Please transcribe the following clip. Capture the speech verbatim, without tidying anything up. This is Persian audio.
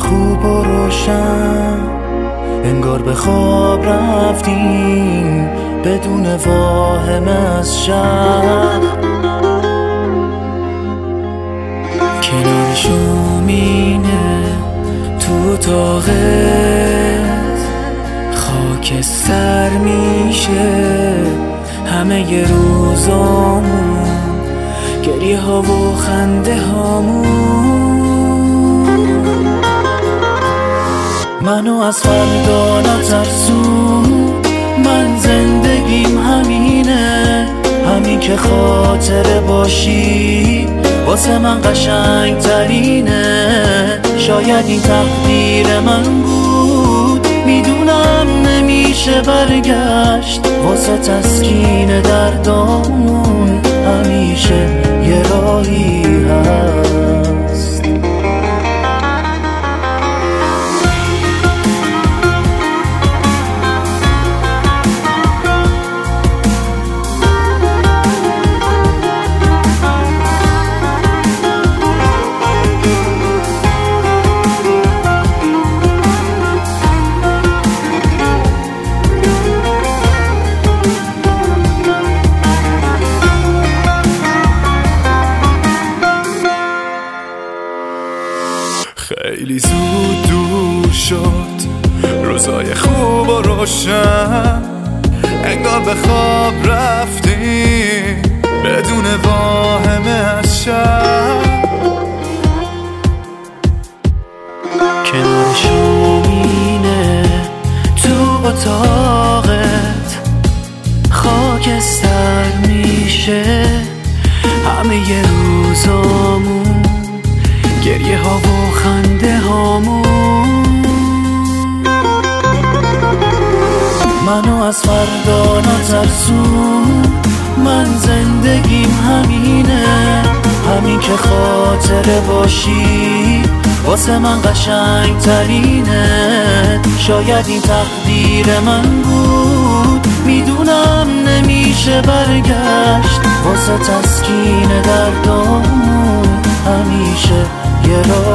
خوب و روشن، انگار به خواب رفتیم بدون واهم از شب. کنار شومینه تو اتاقت خاکستر میشه همه ی روزامون، گریه ها و خنده هامون. منو از فردا نترسون، من زندگیم همینه، همین که خاطره باشی واسه من قشنگ ترینه. شاید این تقدیر من بود، میدونم نمیشه برگشت، واسه تسکین دردامون همیشه یه راهی هست. خیلی زود دور شد روزای خوب و روشن، انگار به خواب رفتیم بدون واهمه از شب. کنار شومینه تو اتاقت خاکستر میشه همه ی روزامون، گریه ها و خنده هامون. منو از فردا نترسون، من زندگیم همینه، همین که خاطره باشی واسه من قشنگ ترینه. شاید این تقدیر من بود، میدونم نمیشه برگشت، واسه تسکین دردامون همیشه یه راه